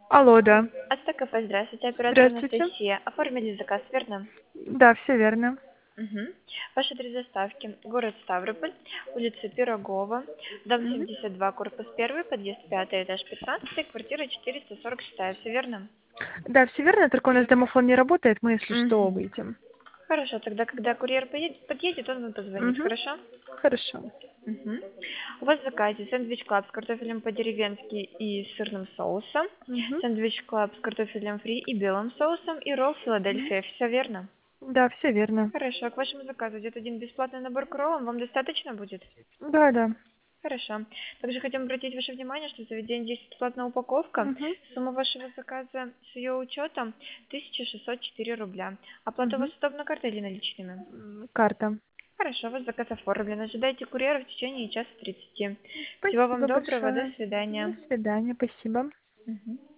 Алло, да. Астакафе, здравствуйте, оператор Здравствуйте. Анастасия. Оформили заказ, верно? Да, все верно. Угу. Ваш адрес доставки. Город Ставрополь, улица Пирогова, дом Мгм. 72, корпус 1, подъезд 5, этаж 15, квартира 446. Все верно? Да, все верно, только у нас домофон не работает, мы, если что, Угу. выйдем. Хорошо, тогда, когда курьер подъедет, он вам позвонит, Угу. хорошо? Хорошо. Мгм. У вас в заказе сэндвич клаб с картофелем по-деревенски и сырным соусом, Угу. сэндвич клаб с картофелем фри и белым соусом и ролл Филадельфия. Все верно? Да, все верно. Хорошо, к вашему заказу идет один бесплатный набор к роллам. Вам достаточно будет? Да, да. Хорошо. Также хотим обратить ваше внимание, что в заведении есть бесплатная упаковка. Угу. Сумма вашего заказа с ее учетом 1604 рубля. Оплата у Угу. вас удобна картой или наличными? Карта. Хорошо, ваш заказ оформлен. Ожидайте курьера в течение часа 30. Всего вам Спасибо доброго, до большое. До свидания. свидания, спасибо. Мгм.